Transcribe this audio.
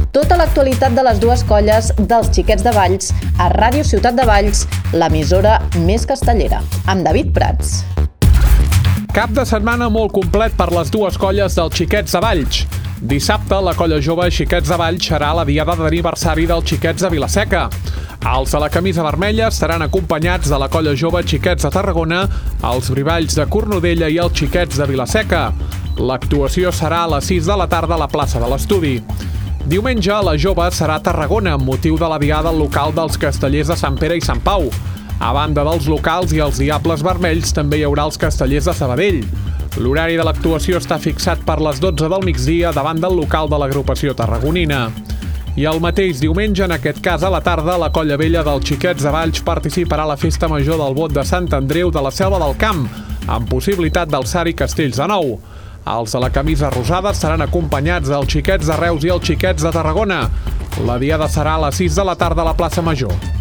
Tota l'actualitat de les dues colles dels Xiquets de Valls a Ràdio Ciutat de Valls, l'emissora més castellera, amb David Prats. Cap de setmana molt complet per les dues colles dels Xiquets de Valls. Dissabte, la colla jove Xiquets de Valls serà la diada d'aniversari dels Xiquets de Vila-seca. Els de la camisa vermella estaran acompanyats de la colla jove Xiquets de Tarragona, els brivalls de Cornudella i els Xiquets de Vila-seca. L'actuació serà a les 6 de la tarda a la plaça de l'Estudi. Diumenge, la jove serà a Tarragona amb motiu de la diada local dels castellers de Sant Pere i Sant Pau. A banda dels locals i els Diables Vermells, també hi haurà els castellers de Sabadell. L'horari de l'actuació està fixat per les 12 del migdia davant del local de l'agrupació tarragonina. I el mateix diumenge, en aquest cas a la tarda, la colla vella dels Xiquets de Valls participarà a la festa major del Bot de Sant Andreu de la Selva del Camp, amb possibilitat d'alçar-hi castells de nou. Els de la camisa rosada seran acompanyats dels Xiquets de Reus i els Xiquets de Tarragona. La diada serà a les 6 de la tarda a la plaça Major.